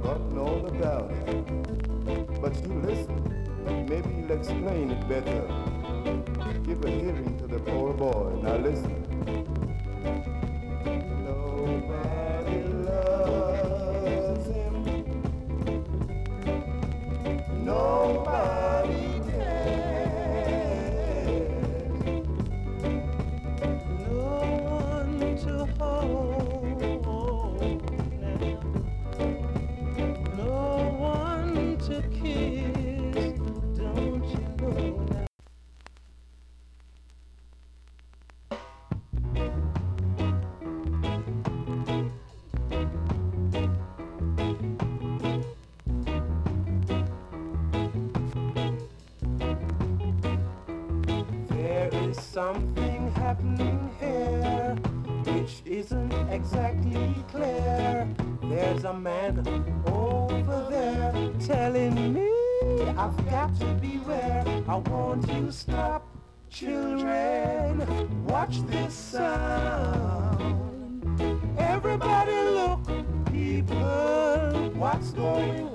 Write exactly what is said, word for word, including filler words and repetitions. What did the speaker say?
got no doubt. But you listen, maybe you'll explain it better. Give a hearing to the poor boy. Now listen. Nobody loves him. Nobody cares. No one to hold now. No one to kiss. Don't you know now? There is something happening here which isn't exactly clear. There's a man over there telling me I've got to beware. I want you to stop, children. Watch this sound. Everybody look, people, what's going